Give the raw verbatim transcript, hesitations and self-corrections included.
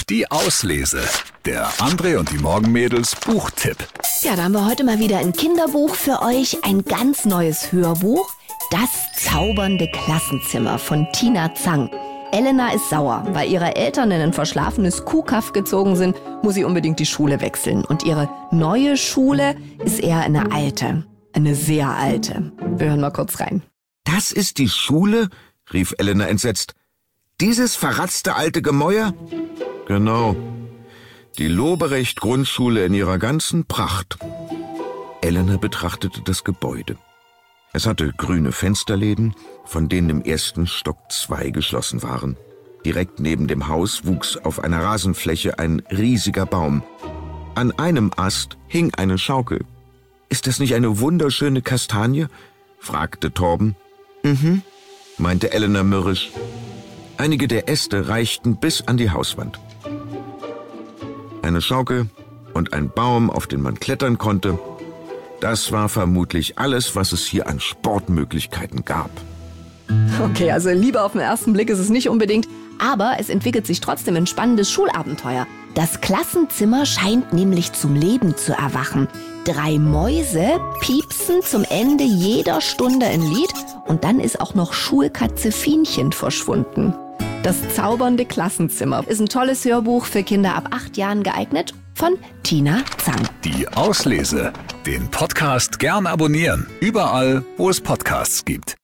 Die Auslese. Der André und die Morgenmädels Buchtipp. Ja, da haben wir heute mal wieder ein Kinderbuch für euch. Ein ganz neues Hörbuch. Das zaubernde Klassenzimmer von Tina Zang. Elena ist sauer, weil ihre Eltern in ein verschlafenes Kuhkaff gezogen sind, muss sie unbedingt die Schule wechseln. Und ihre neue Schule ist eher eine alte. Eine sehr alte. Wir hören mal kurz rein. Das ist die Schule? Rief Elena entsetzt. Dieses verratzte alte Gemäuer? Genau. Die Loberecht-Grundschule in ihrer ganzen Pracht. Elena betrachtete das Gebäude. Es hatte grüne Fensterläden, von denen im ersten Stock zwei geschlossen waren. Direkt neben dem Haus wuchs auf einer Rasenfläche ein riesiger Baum. An einem Ast hing eine Schaukel. »Ist das nicht eine wunderschöne Kastanie?« fragte Torben. »Mhm«, meinte Elena mürrisch. Einige der Äste reichten bis an die Hauswand. Eine Schaukel und ein Baum, auf den man klettern konnte, das war vermutlich alles, was es hier an Sportmöglichkeiten gab. Okay, also Liebe auf den ersten Blick ist es nicht unbedingt, aber es entwickelt sich trotzdem ein spannendes Schulabenteuer. Das Klassenzimmer scheint nämlich zum Leben zu erwachen. Drei Mäuse piepsen zum Ende jeder Stunde ein Lied und dann ist auch noch Schulkatze Fienchen verschwunden. Das zaubernde Klassenzimmer ist ein tolles Hörbuch für Kinder ab acht Jahren geeignet von Tina Zang. Die Auslese. Den Podcast gern abonnieren. Überall, wo es Podcasts gibt.